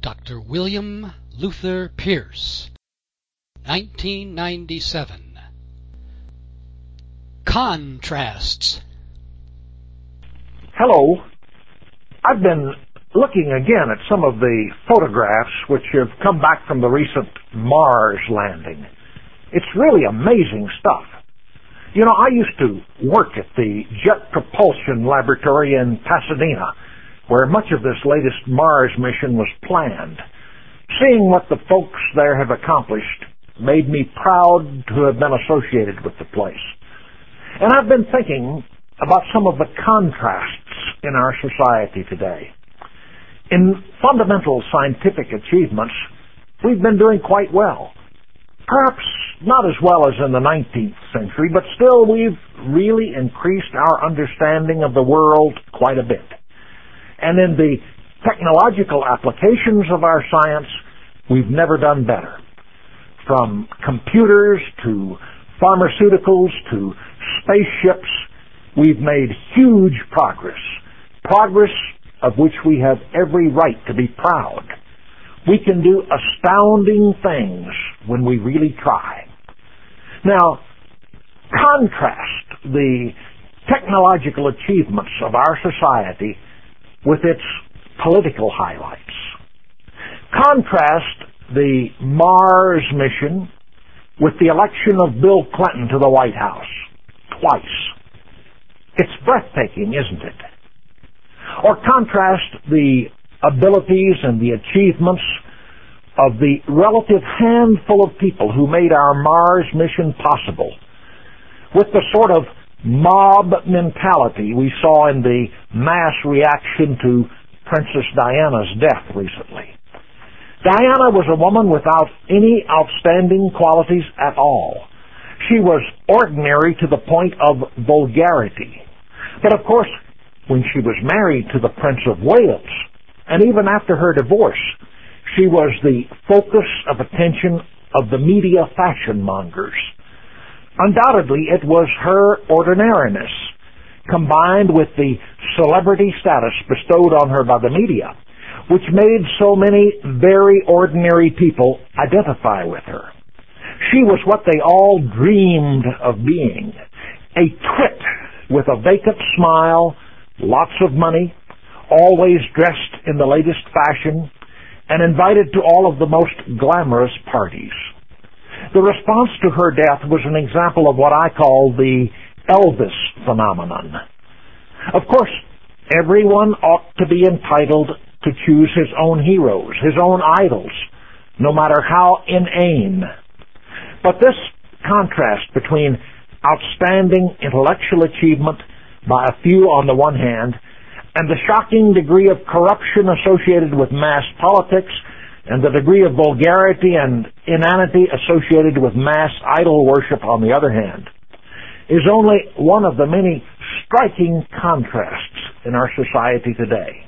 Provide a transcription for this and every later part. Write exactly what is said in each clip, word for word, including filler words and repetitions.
Doctor William Luther Pierce, nineteen ninety-seven. Contrasts. Hello. I've been looking again at some of the photographs which have come back from the recent Mars landing. It's really amazing stuff. You know, I used to work at the Jet Propulsion Laboratory in Pasadena, where much of this latest Mars mission was planned. Seeing what the folks there have accomplished made me proud to have been associated with the place. And I've been thinking about some of the contrasts in our society today. In fundamental scientific achievements, we've been doing quite well. Perhaps not as well as in the nineteenth century, but still we've really increased our understanding of the world quite a bit. And in the technological applications of our science, we've never done better. From computers to pharmaceuticals to spaceships, we've made huge progress. Progress of which we have every right to be proud. We can do astounding things when we really try. Now, contrast the technological achievements of our society with its political highlights. Contrast the Mars mission with the election of Bill Clinton to the White House twice. It's breathtaking, isn't it? Or contrast the abilities and the achievements of the relative handful of people who made our Mars mission possible with the sort of mob mentality we saw in the mass reaction to Princess Diana's death recently. Diana was a woman without any outstanding qualities at all. She was ordinary to the point of vulgarity. But of course, when she was married to the Prince of Wales, and even after her divorce, she was the focus of attention of the media fashion mongers. Undoubtedly, it was her ordinariness, combined with the celebrity status bestowed on her by the media, which made so many very ordinary people identify with her. She was what they all dreamed of being, a twit with a vacant smile, lots of money, always dressed in the latest fashion, and invited to all of the most glamorous parties. The response to her death was an example of what I call the Elvis phenomenon. Of course, everyone ought to be entitled to choose his own heroes, his own idols, no matter how inane. But this contrast between outstanding intellectual achievement by a few on the one hand, and the shocking degree of corruption associated with mass politics, and the degree of vulgarity and inanity associated with mass idol worship on the other hand, is only one of the many striking contrasts in our society today.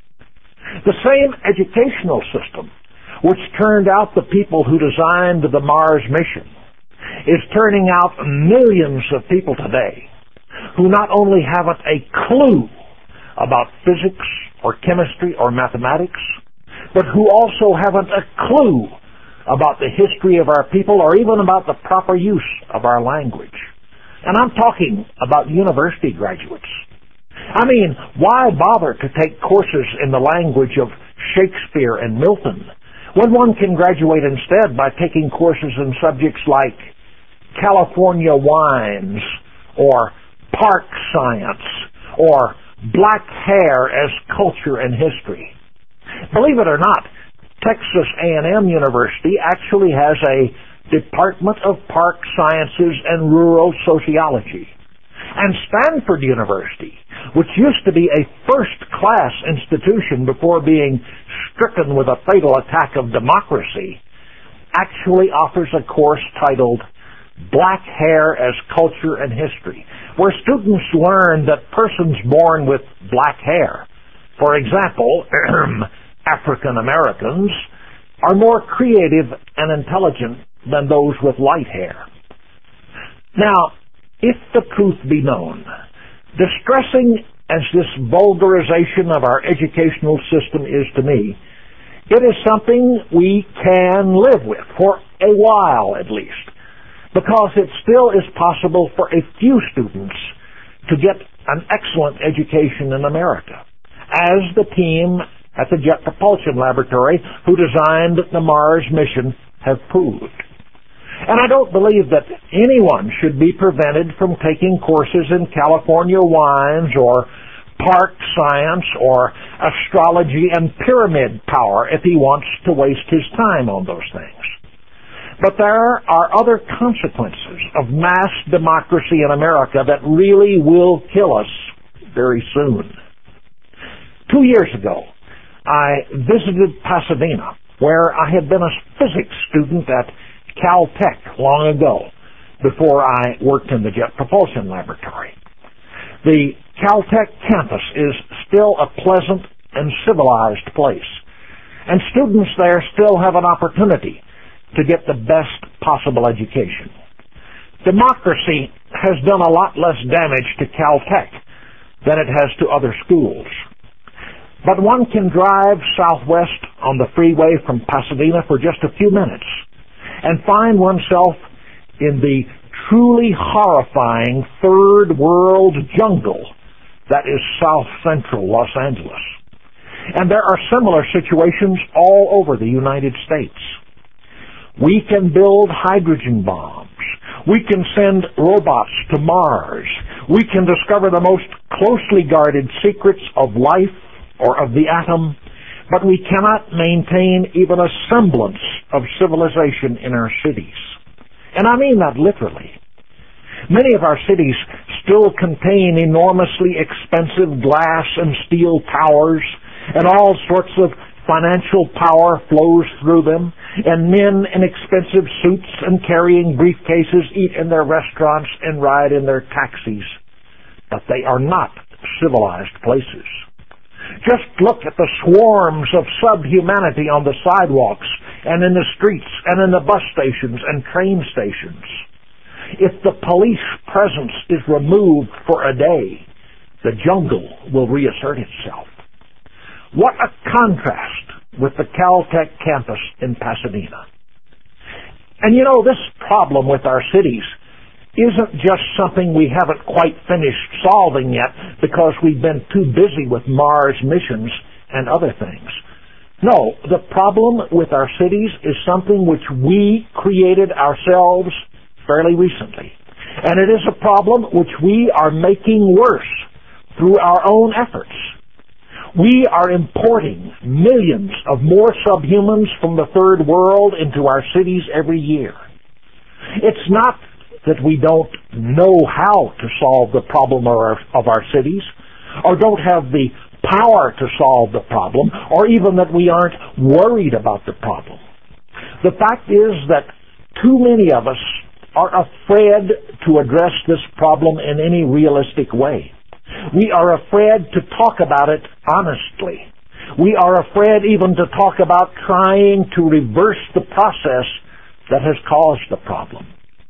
The same educational system which turned out the people who designed the Mars mission is turning out millions of people today who not only haven't a clue about physics or chemistry or mathematics, but who also haven't a clue about the history of our people or even about the proper use of our language. And I'm talking about university graduates. I mean, why bother to take courses in the language of Shakespeare and Milton when one can graduate instead by taking courses in subjects like California wines or park science or black hair as culture and history? Believe it or not, Texas A and M University actually has a Department of Park Sciences and Rural Sociology. And Stanford University, which used to be a first-class institution before being stricken with a fatal attack of democracy, actually offers a course titled Black Hair as Culture and History, where students learn that persons born with black hair, for example, African Americans, are more creative and intelligent than those with light hair. Now, if the truth be known, distressing as this vulgarization of our educational system is to me, It is something we can live with, for a while at least, because it still is possible for a few students to get an excellent education in America, as the team at the Jet Propulsion Laboratory who designed the Mars mission have proved. And I don't believe that anyone should be prevented from taking courses in California wines or park science or astrology and pyramid power if he wants to waste his time on those things. But there are other consequences of mass democracy in America that really will kill us very soon. Two years ago, I visited Pasadena, where I had been a physics student at Caltech long ago, before I worked in the Jet Propulsion Laboratory. The Caltech campus is still a pleasant and civilized place, and students there still have an opportunity to get the best possible education. Democracy has done a lot less damage to Caltech than it has to other schools. But one can drive southwest on the freeway from Pasadena for just a few minutes and find oneself in the truly horrifying third world jungle that is south central Los Angeles. And there are similar situations all over the United States. We can build hydrogen bombs. We can send robots to Mars. We can discover the most closely guarded secrets of life or of the atom, but we cannot maintain even a semblance of civilization in our cities. And I mean that literally. Many of our cities still contain enormously expensive glass and steel towers, and all sorts of financial power flows through them, and men in expensive suits and carrying briefcases eat in their restaurants and ride in their taxis. But they are not civilized places. Just look at the swarms of subhumanity on the sidewalks and in the streets and in the bus stations and train stations. If the police presence is removed for a day, the jungle will reassert itself. What a contrast with the Caltech campus in Pasadena. And you know, this problem with our cities isn't just something we haven't quite finished solving yet because we've been too busy with Mars missions and other things. No, the problem with our cities is something which we created ourselves fairly recently. And it is a problem which we are making worse through our own efforts. We are importing millions of more subhumans from the third world into our cities every year. It's not that we don't know how to solve the problem of our, of our cities, or don't have the power to solve the problem, or even that we aren't worried about the problem. The fact is that too many of us are afraid to address this problem in any realistic way. We are afraid to talk about it honestly. We are afraid even to talk about trying to reverse the process that has caused the problem.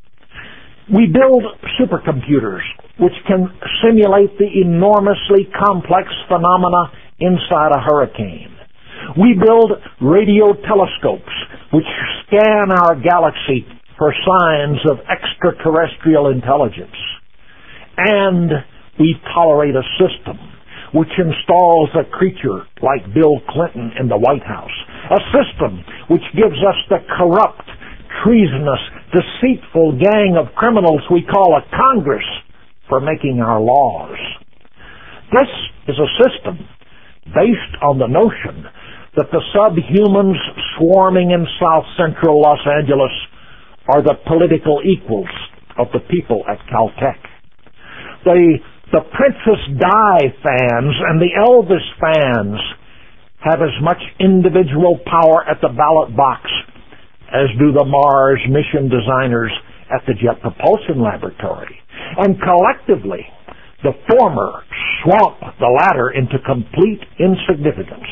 We build supercomputers which can simulate the enormously complex phenomena inside a hurricane. We build radio telescopes which scan our galaxy for signs of extraterrestrial intelligence. And we tolerate a system which installs a creature like Bill Clinton in the White House, a system which gives us the corrupt, treasonous, deceitful gang of criminals we call a Congress for making our laws. This is a system based on the notion that the subhumans swarming in south central Los Angeles are the political equals of the people at Caltech. The, the Princess Di fans and the Elvis fans have as much individual power at the ballot box as do the Mars mission designers at the Jet Propulsion Laboratory. And collectively, the former swamp the latter into complete insignificance.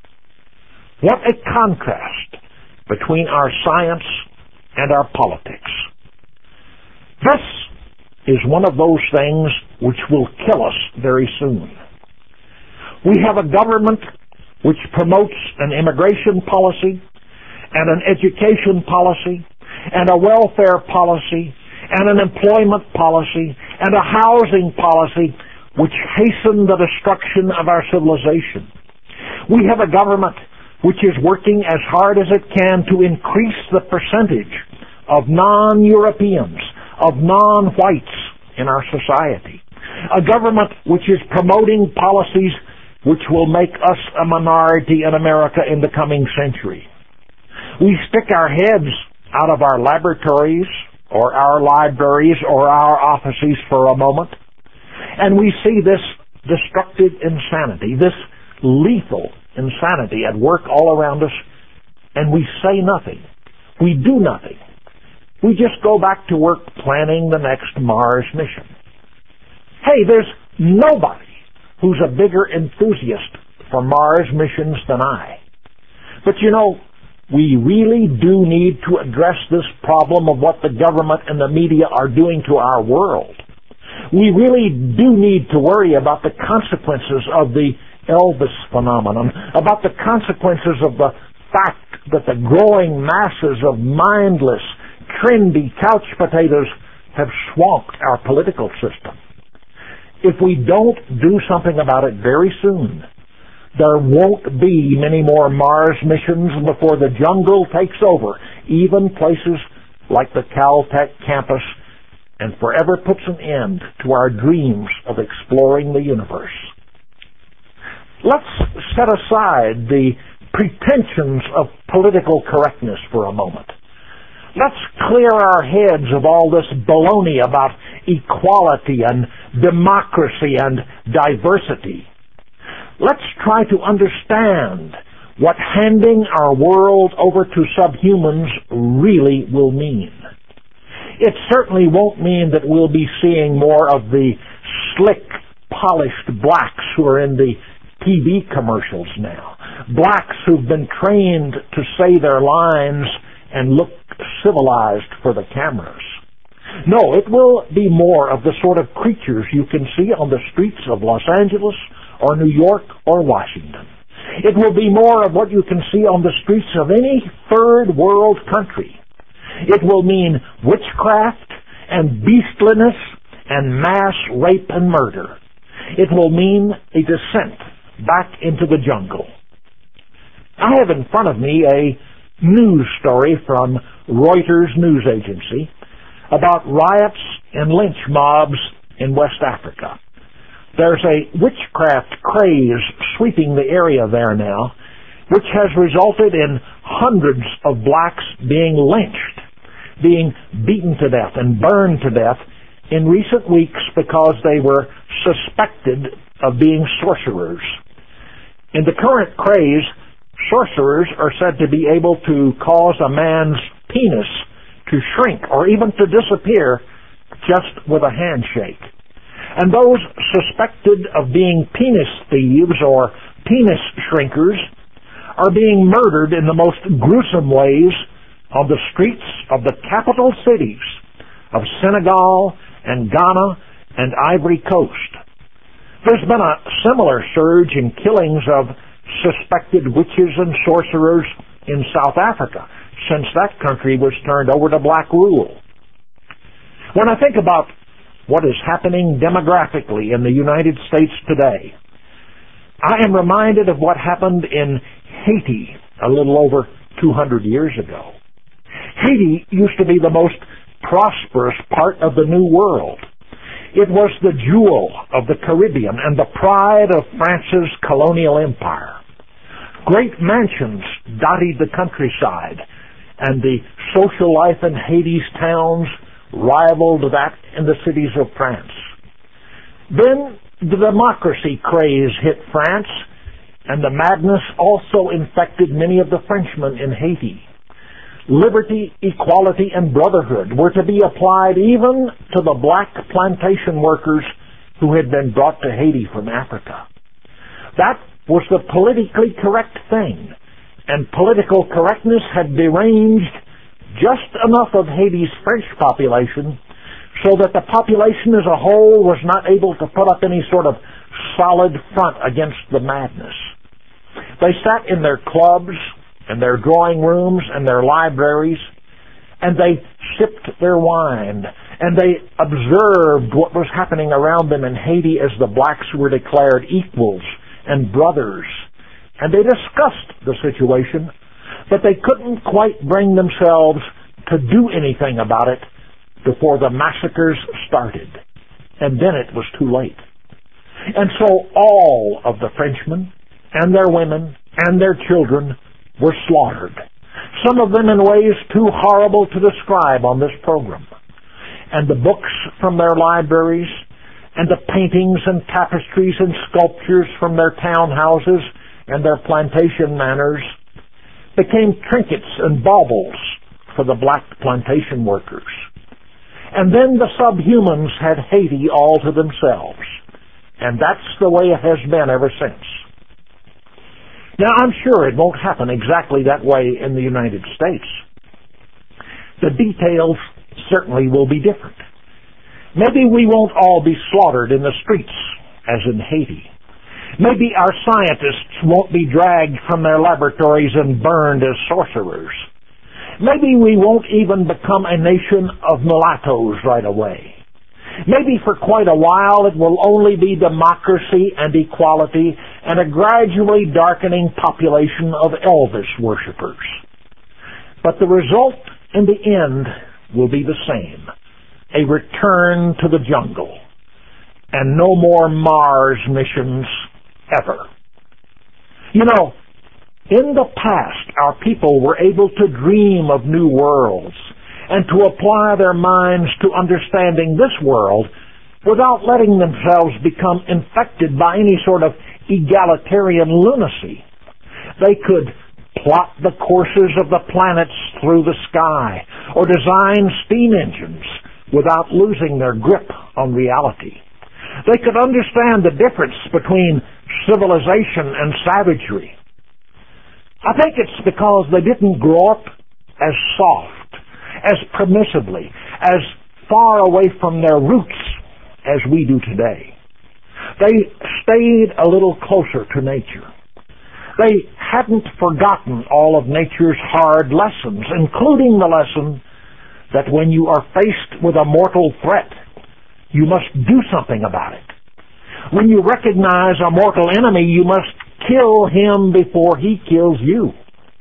What a contrast between our science and our politics. This is one of those things which will kill us very soon. We have a government which promotes an immigration policy and an education policy and a welfare policy and an employment policy and a housing policy which hasten the destruction of our civilization. We have a government which is working as hard as it can to increase the percentage of non-Europeans, of non-whites in our society. A government which is promoting policies which will make us a minority in America in the coming century. We stick our heads out of our laboratories or our libraries or our offices for a moment, and we see this destructive insanity, this lethal insanity at work all around us, and we say nothing. We do nothing. We just go back to work planning the next Mars mission. Hey, there's nobody who's a bigger enthusiast for Mars missions than I. But you know, we really do need to address this problem of what the government and the media are doing to our world. We really do need to worry about the consequences of the Elvis phenomenon, about the consequences of the fact that the growing masses of mindless, trendy couch potatoes have swamped our political system. If we don't do something about it very soon, there won't be many more Mars missions before the jungle takes over, even places like the Caltech campus, and forever puts an end to our dreams of exploring the universe. Let's set aside the pretensions of political correctness for a moment. Let's clear our heads of all this baloney about equality and democracy and diversity. Let's try to understand what handing our world over to subhumans really will mean. It certainly won't mean that we'll be seeing more of the slick, polished blacks who are in the T V commercials now. Blacks who've been trained to say their lines and look civilized for the cameras. No, it will be more of the sort of creatures you can see on the streets of Los Angeles or New York or Washington. It will be more of what you can see on the streets of any third world country. It will mean witchcraft and beastliness and mass rape and murder. It will mean a descent back into the jungle. I have in front of me a news story from Reuters news agency about riots and lynch mobs in West Africa. There's a witchcraft craze sweeping the area there now, which has resulted in hundreds of blacks being lynched, being beaten to death and burned to death in recent weeks because they were suspected of being sorcerers. In the current craze, sorcerers are said to be able to cause a man's penis to shrink or even to disappear just with a handshake. And those suspected of being penis thieves or penis shrinkers are being murdered in the most gruesome ways on the streets of the capital cities of Senegal and Ghana and Ivory Coast. There's been a similar surge in killings of suspected witches and sorcerers in South Africa since that country was turned over to black rule. When I think about what is happening demographically in the United States today, I am reminded of what happened in Haiti a little over two hundred years ago. Haiti used to be the most prosperous part of the New World. It was the jewel of the Caribbean and the pride of France's colonial empire. Great mansions dotted the countryside, and the social life in Haiti's towns rivaled that in the cities of France. Then the democracy craze hit France, and the madness also infected many of the Frenchmen in Haiti. Liberty, equality, and brotherhood were to be applied even to the black plantation workers who had been brought to Haiti from Africa. That was the politically correct thing, and political correctness had deranged just enough of Haiti's French population so that the population as a whole was not able to put up any sort of solid front against the madness. They sat in their clubs and their drawing rooms and their libraries, and they sipped their wine, and they observed what was happening around them in Haiti as the blacks were declared equals and brothers. And they discussed the situation, but they couldn't quite bring themselves to do anything about it before the massacres started. And then it was too late. And so all of the Frenchmen and their women and their children were slaughtered, some of them in ways too horrible to describe on this program. And the books from their libraries and the paintings and tapestries and sculptures from their townhouses and their plantation manors became trinkets and baubles for the black plantation workers. And then the subhumans had Haiti all to themselves. And that's the way it has been ever since. Now, I'm sure it won't happen exactly that way in the United States. The details certainly will be different. Maybe we won't all be slaughtered in the streets, as in Haiti. Maybe our scientists won't be dragged from their laboratories and burned as sorcerers. Maybe we won't even become a nation of mulattoes right away. Maybe for quite a while it will only be democracy and equality and a gradually darkening population of Elvis worshippers. But the result in the end will be the same. A return to the jungle. And no more Mars missions ever. You know, in the past, our people were able to dream of new worlds and to apply their minds to understanding this world without letting themselves become infected by any sort of egalitarian lunacy. They could plot the courses of the planets through the sky or design steam engines without losing their grip on reality. They could understand the difference between civilization and savagery. I think it's because they didn't grow up as soft, as permissively, as far away from their roots as we do today. They stayed a little closer to nature. They hadn't forgotten all of nature's hard lessons, including the lesson that when you are faced with a mortal threat, you must do something about it. When you recognize a mortal enemy, you must kill him before he kills you.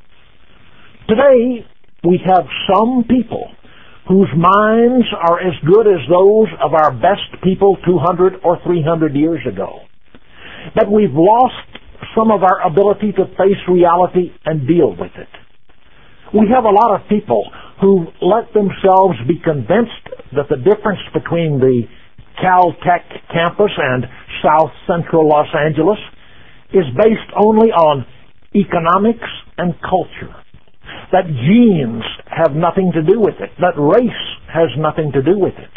Today, we have some people whose minds are as good as those of our best people two hundred or three hundred years ago. But we've lost some of our ability to face reality and deal with it. We have a lot of people who let themselves be convinced that the difference between the Caltech campus and South Central Los Angeles is based only on economics and culture. That genes have nothing to do with it. That race has nothing to do with it.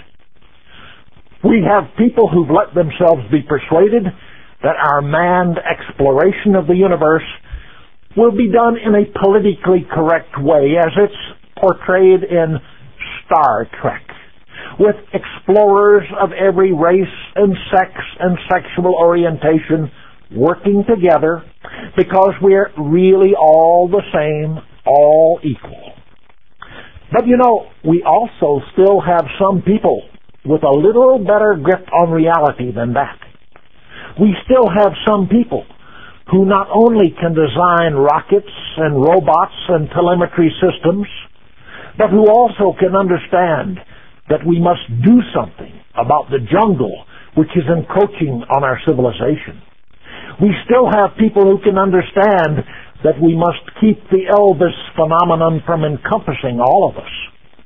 We have people who've let themselves be persuaded that our manned exploration of the universe will be done in a politically correct way, as it's portrayed in Star Trek, with explorers of every race and sex and sexual orientation working together because we're really all the same, all equal. But you know, we also still have some people with a little better grip on reality than that. We still have some people who not only can design rockets and robots and telemetry systems, but who also can understand that we must do something about the jungle which is encroaching on our civilization. We still have people who can understand that we must keep the Elvis phenomenon from encompassing all of us.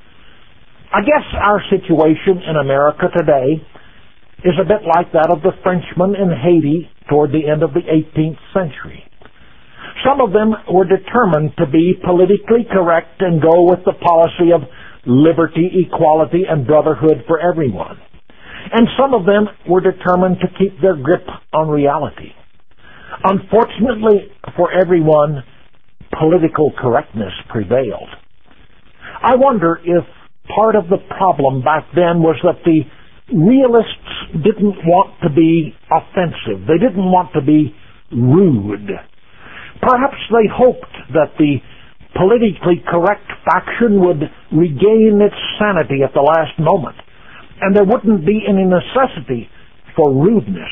I guess our situation in America today is a bit like that of the Frenchmen in Haiti toward the end of the eighteenth century. Some of them were determined to be politically correct and go with the policy of liberty, equality, and brotherhood for everyone. And some of them were determined to keep their grip on reality. Unfortunately for everyone, political correctness prevailed. I wonder if part of the problem back then was that the realists didn't want to be offensive. They didn't want to be rude. Perhaps they hoped that the politically correct faction would regain its sanity at the last moment, and there wouldn't be any necessity for rudeness.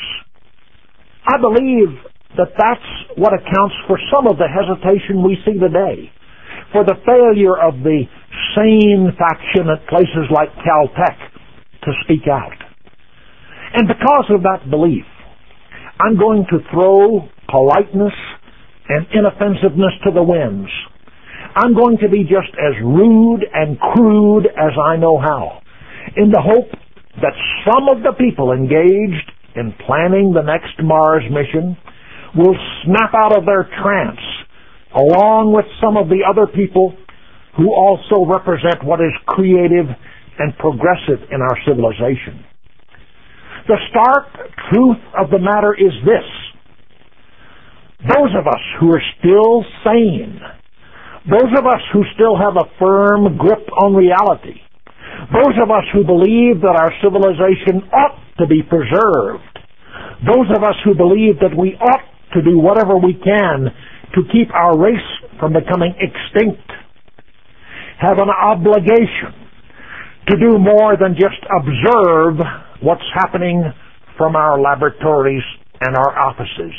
I believe that that's what accounts for some of the hesitation we see today, for the failure of the sane faction at places like Caltech to speak out. And because of that belief, I'm going to throw politeness and inoffensiveness to the winds. I'm going to be just as rude and crude as I know how, in the hope that some of the people engaged in planning the next Mars mission will snap out of their trance, along with some of the other people who also represent what is creative and progressive in our civilization. The stark truth of the matter is this: those of us who are still sane, those of us who still have a firm grip on reality, those of us who believe that our civilization ought to be preserved, those of us who believe that we ought to do whatever we can to keep our race from becoming extinct, have an obligation to do more than just observe what's happening from our laboratories and our offices.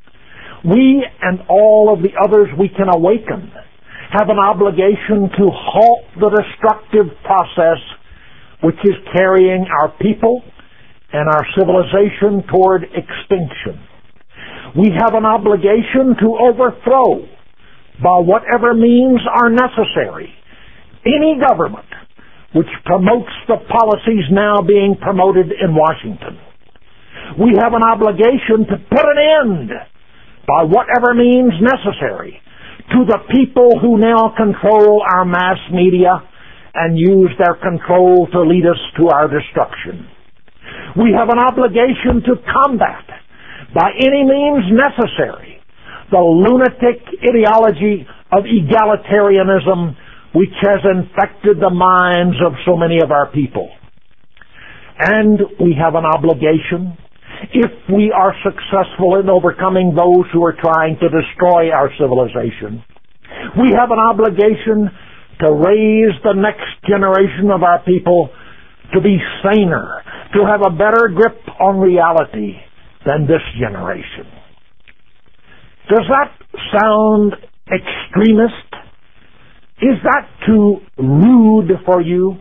We and all of the others we can awaken have an obligation to halt the destructive process which is carrying our people and our civilization toward extinction. We have an obligation to overthrow, by whatever means are necessary, any government which promotes the policies now being promoted in Washington. We have an obligation to put an end, by whatever means necessary, to the people who now control our mass media and use their control to lead us to our destruction. We have an obligation to combat, by any means necessary, the lunatic ideology of egalitarianism which has infected the minds of so many of our people. And we have an obligation, if we are successful in overcoming those who are trying to destroy our civilization, we have an obligation to raise the next generation of our people to be saner, to have a better grip on reality than this generation. Does that sound extremist? Is that too rude for you?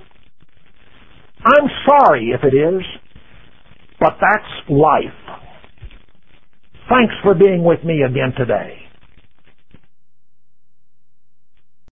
I'm sorry if it is, but that's life. Thanks for being with me again today.